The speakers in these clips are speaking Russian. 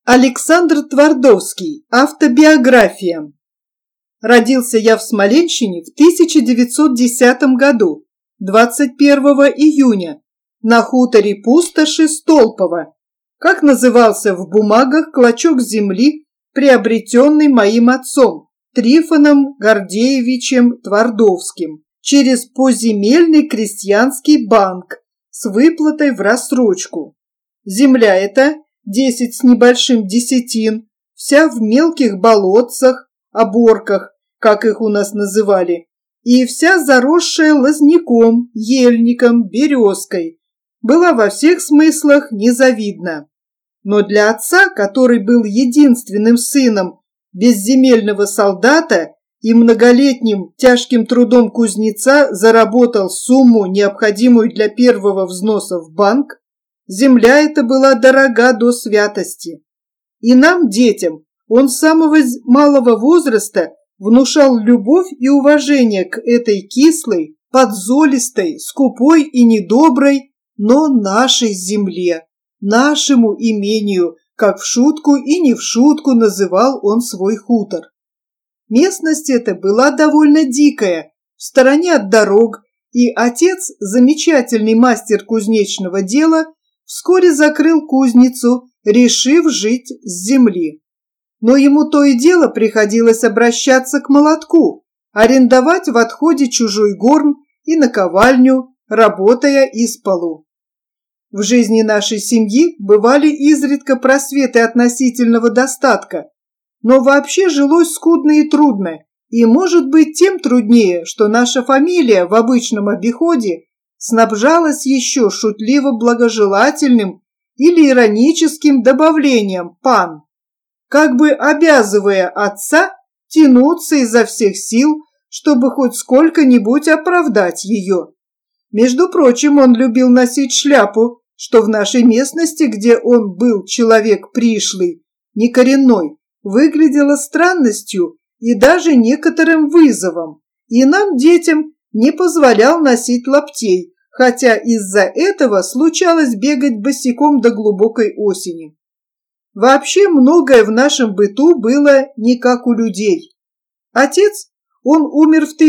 Александр Твардовский. Автобиография. Родился я в Смоленщине в 1910 году, 21 июня, на хуторе Пустоши Столпово, как назывался в бумагах клочок земли, приобретенный моим отцом Трифоном Гордеевичем Твардовским через поземельный крестьянский банк с выплатой в рассрочку. Земля эта, 10 с небольшим десятин, вся в мелких болотцах, оборках, как их у нас называли, и вся заросшая лозняком, ельником, березкой, была во всех смыслах незавидна. Но для отца, который был единственным сыном безземельного солдата и многолетним тяжким трудом кузнеца заработал сумму, необходимую для первого взноса в банк, земля эта была дорога до святости. И нам, детям, он с самого малого возраста внушал любовь и уважение к этой кислой, подзолистой, скупой и недоброй, но нашей земле, нашему имению, как в шутку и не в шутку называл он свой хутор. Местность эта была довольно дикая, в стороне от дорог, и отец, замечательный мастер кузнечного дела, вскоре закрыл кузницу, решив жить с земли. Но ему то и дело приходилось обращаться к молотку, арендовать в отходе чужой горн и наковальню, работая исполу. В жизни нашей семьи бывали изредка просветы относительного достатка, но вообще жилось скудно и трудно, и, может быть, тем труднее, что наша фамилия в обычном обиходе снабжалась еще шутливо-благожелательным или ироническим добавлением «пан», как бы обязывая отца тянуться изо всех сил, чтобы хоть сколько-нибудь оправдать ее. Между прочим, он любил носить шляпу, что в нашей местности, где он был человек пришлый, некоренной, выглядело странностью и даже некоторым вызовом, и нам, детям, не позволял носить лаптей, хотя из-за этого случалось бегать босиком до глубокой осени. Вообще многое в нашем быту было не как у людей. Отец, он умер в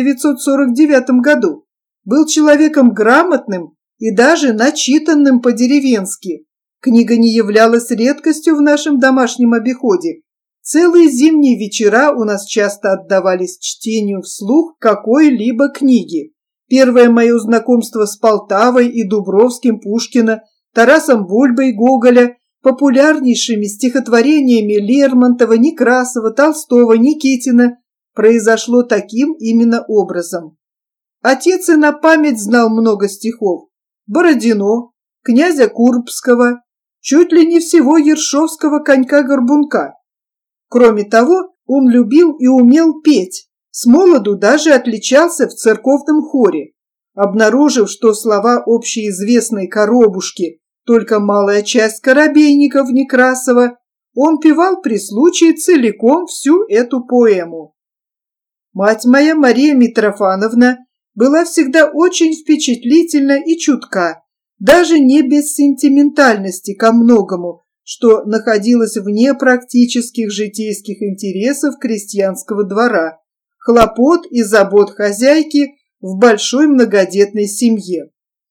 1949 году, был человеком грамотным и даже начитанным по-деревенски. Книга не являлась редкостью в нашем домашнем обиходе. Целые зимние вечера у нас часто отдавались чтению вслух какой-либо книги. Первое мое знакомство с Полтавой и Дубровским Пушкина, Тарасом Бульбой Гоголя, популярнейшими стихотворениями Лермонтова, Некрасова, Толстого, Никитина произошло таким именно образом. Отец и на память знал много стихов: Бородино, князя Курбского, чуть ли не всего ершовского конька-горбунка. Кроме того, он любил и умел петь, смолоду даже отличался в церковном хоре. Обнаружив, что слова общеизвестной «Коробушки» только малая часть коробейников Некрасова, он певал при случае целиком всю эту поэму. Мать моя, Мария Митрофановна, была всегда очень впечатлительна и чутка, даже не без сентиментальности ко многому, что находилось вне практических житейских интересов крестьянского двора, хлопот и забот хозяйки в большой многодетной семье.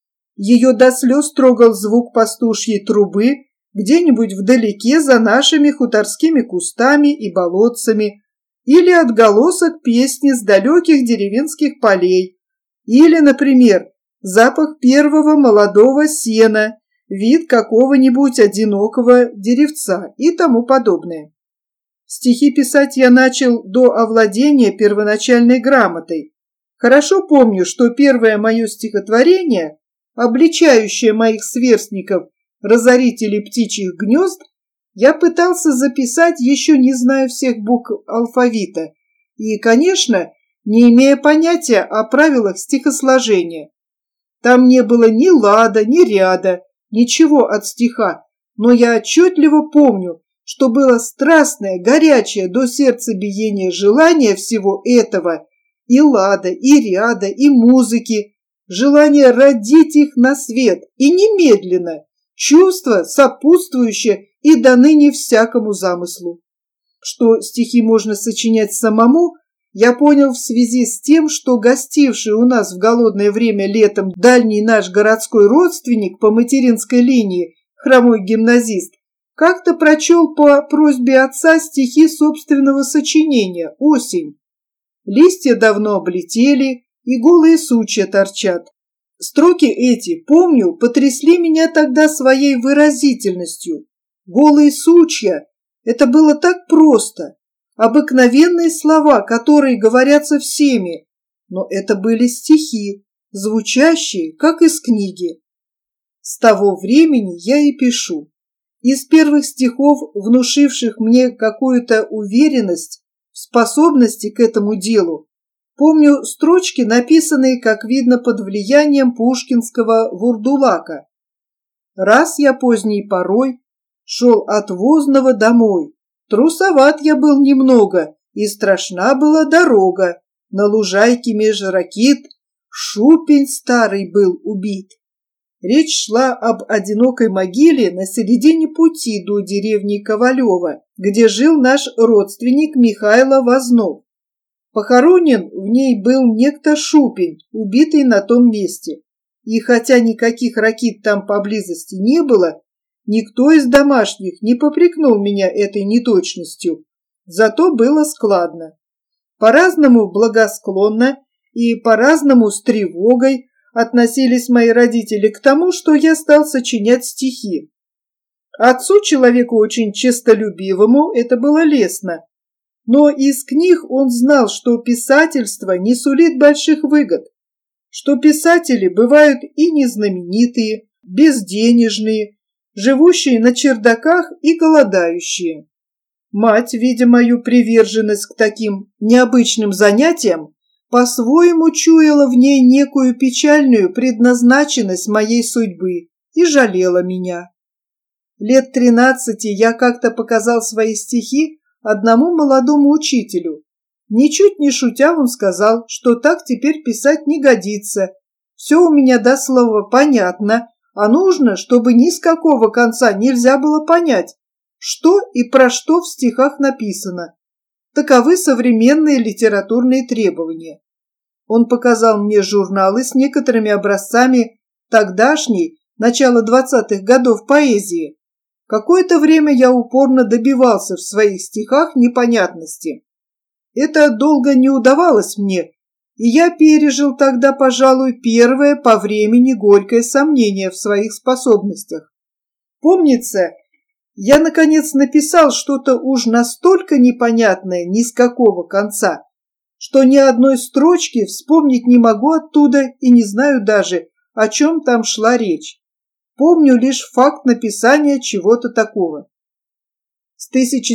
Ее до слез трогал звук пастушьей трубы где-нибудь вдалеке за нашими хуторскими кустами и болотцами, или отголосок песни с далеких деревенских полей, или, например, запах первого молодого сена, вид какого-нибудь одинокого деревца и тому подобное. Стихи писать я начал до овладения первоначальной грамотой. Хорошо помню, что первое мое стихотворение, обличающее моих сверстников, разорителей птичьих гнезд, я пытался записать, еще не зная всех букв алфавита и, конечно, не имея понятия о правилах стихосложения. Там не было ни лада, ни ряда, ничего от стиха, но я отчетливо помню, что было страстное, горячее до сердца биение желание всего этого, и лада, и ряда, и музыки, желание родить их на свет, и немедленно, чувство, сопутствующее и до ныне всякому замыслу. Что стихи можно сочинять самому, я понял в связи с тем, что гостивший у нас в голодное время летом дальний наш городской родственник по материнской линии, хромой гимназист, как-то прочел по просьбе отца стихи собственного сочинения «Осень». Листья давно облетели, и голые сучья торчат. Строки эти, помню, потрясли меня тогда своей выразительностью. Голые сучья – это было так просто. Обыкновенные слова, которые говорятся всеми, но это были стихи, звучащие, как из книги. С того времени я и пишу. Из первых стихов, внушивших мне какую-то уверенность в способности к этому делу, помню строчки, написанные, как видно, под влиянием пушкинского вурдулака. Раз я поздней порой шел от Возного домой, трусоват я был немного, и страшна была дорога, на лужайке меж ракит шупень старый был убит. Речь шла об одинокой могиле на середине пути до деревни Ковалева, где жил наш родственник Михайло Вознов. Похоронен в ней был некто Шупень, убитый на том месте. И хотя никаких ракит там поблизости не было, никто из домашних не попрекнул меня этой неточностью. Зато было складно. По-разному благосклонно и по-разному с тревогой относились мои родители к тому, что я стал сочинять стихи. Отцу, человеку очень честолюбивому, это было лестно. Но из книг он знал, что писательство не сулит больших выгод, что писатели бывают и незнаменитые, безденежные, живущие на чердаках и голодающие. Мать, видя мою приверженность к таким необычным занятиям, по-своему чуяла в ней некую печальную предназначенность моей судьбы и жалела меня. Лет 13 я как-то показал свои стихи одному молодому учителю. Ничуть не шутя он сказал, что так теперь писать не годится. Все у меня до слова понятно, а нужно, чтобы ни с какого конца нельзя было понять, что и про что в стихах написано. Таковы современные литературные требования. Он показал мне журналы с некоторыми образцами тогдашней, начала 20-х годов поэзии. Какое-то время я упорно добивался в своих стихах непонятности. Это долго не удавалось мне, и я пережил тогда, пожалуй, первое по времени горькое сомнение в своих способностях. Помнится, я, наконец, написал что-то уж настолько непонятное ни с какого конца, что ни одной строчки вспомнить не могу оттуда и не знаю даже, о чем там шла речь. Помню лишь факт написания чего-то такого. С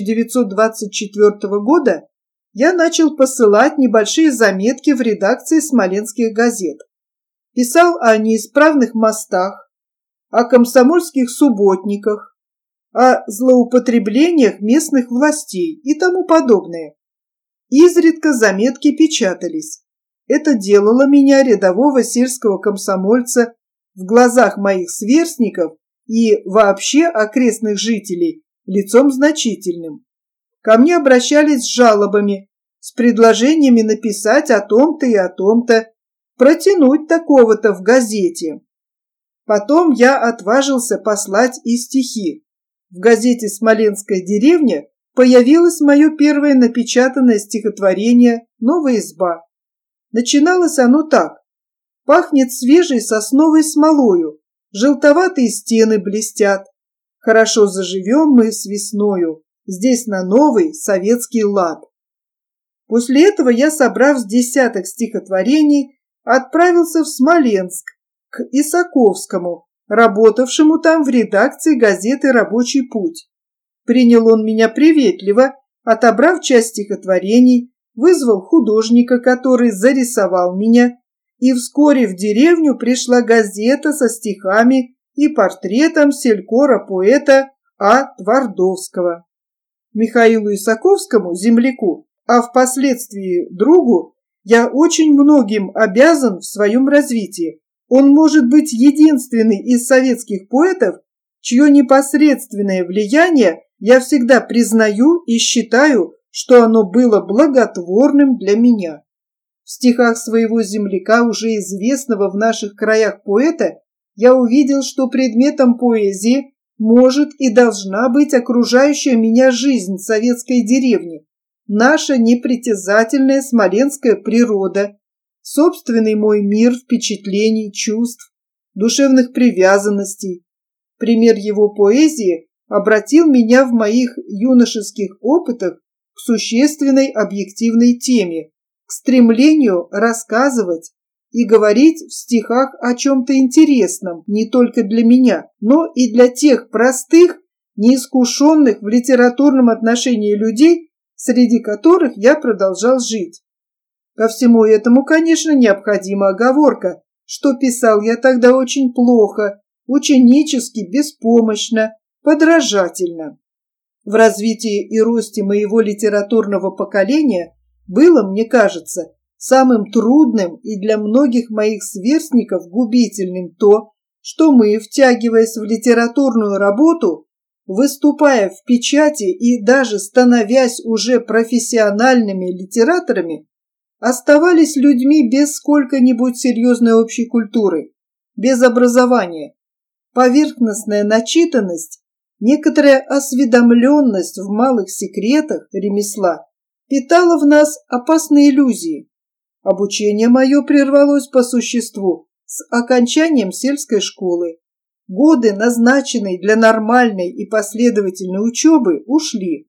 1924 года я начал посылать небольшие заметки в редакции смоленских газет. Писал о неисправных мостах, о комсомольских субботниках, о злоупотреблениях местных властей и тому подобное. Изредка заметки печатались. Это делало меня, рядового сельского комсомольца, в глазах моих сверстников и вообще окрестных жителей лицом значительным. Ко мне обращались с жалобами, с предложениями написать о том-то и о том-то, протянуть такого-то в газете. Потом я отважился послать и стихи. В газете «Смоленская деревня» появилось мое первое напечатанное стихотворение «Новая изба». Начиналось оно так. Пахнет свежей сосновой смолою, желтоватые стены блестят. Хорошо заживем мы с весною, здесь на новый советский лад. После этого я, собрав с десяток стихотворений, отправился в Смоленск, к Исаковскому, работавшему там в редакции газеты «Рабочий путь». Принял он меня приветливо, отобрав часть стихотворений, вызвал художника, который зарисовал меня, и вскоре в деревню пришла газета со стихами и портретом селькора-поэта А. Твардовского. Михаилу Исаковскому, земляку, а впоследствии другу, я очень многим обязан в своем развитии. Он может быть единственный из советских поэтов, чье непосредственное влияние я всегда признаю и считаю, что оно было благотворным для меня. В стихах своего земляка, уже известного в наших краях поэта, я увидел, что предметом поэзии может и должна быть окружающая меня жизнь советской деревни, наша непритязательная смоленская природа, собственный мой мир впечатлений, чувств, душевных привязанностей. Пример его поэзии обратил меня в моих юношеских опытах к существенной объективной теме, к стремлению рассказывать и говорить в стихах о чем-то интересном не только для меня, но и для тех простых, неискушенных в литературном отношении людей, среди которых я продолжал жить. Ко всему этому, конечно, необходима оговорка, что писал я тогда очень плохо, ученически, беспомощно, подражательно. В развитии и росте моего литературного поколения было, мне кажется, самым трудным и для многих моих сверстников губительным то, что мы, втягиваясь в литературную работу, выступая в печати и даже становясь уже профессиональными литераторами, оставались людьми без сколько-нибудь серьезной общей культуры, без образования. Поверхностная начитанность, некоторая осведомленность в малых секретах ремесла питала в нас опасные иллюзии. Обучение мое прервалось по существу с окончанием сельской школы. Годы, назначенные для нормальной и последовательной учебы, ушли.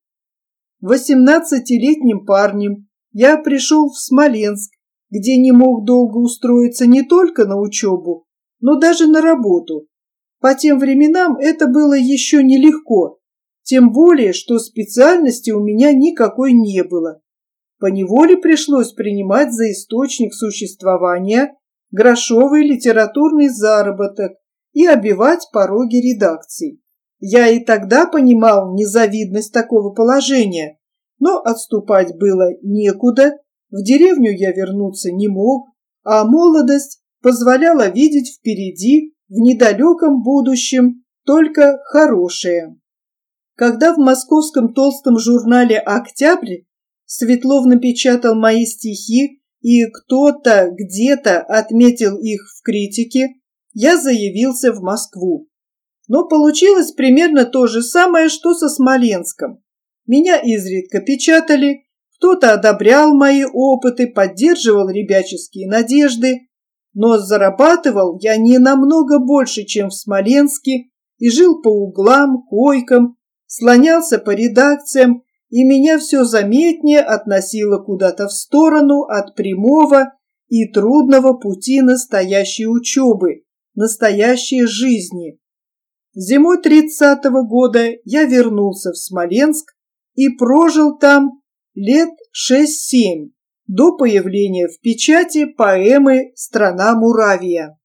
18-летним парнем я пришел в Смоленск, где не мог долго устроиться не только на учебу, но даже на работу. По тем временам это было еще нелегко, тем более, что специальности у меня никакой не было. Поневоле пришлось принимать за источник существования грошовый литературный заработок и обивать пороги редакций. Я и тогда понимал незавидность такого положения, но отступать было некуда, в деревню я вернуться не мог, а молодость позволяла видеть впереди, в недалеком будущем, только хорошее. Когда в московском толстом журнале «Октябрь» Светлов напечатал мои стихи, и кто-то где-то отметил их в критике, я заявился в Москву. Но получилось примерно то же самое, что со Смоленском. Меня изредка печатали, кто-то одобрял мои опыты, поддерживал ребяческие надежды, но зарабатывал я не намного больше, чем в Смоленске, и жил по углам, койкам, слонялся по редакциям, и меня все заметнее относило куда-то в сторону от прямого и трудного пути настоящей учебы, настоящей жизни. Зимой 30-го года я вернулся в Смоленск и прожил там лет 6-7, до появления в печати поэмы «Страна Муравия».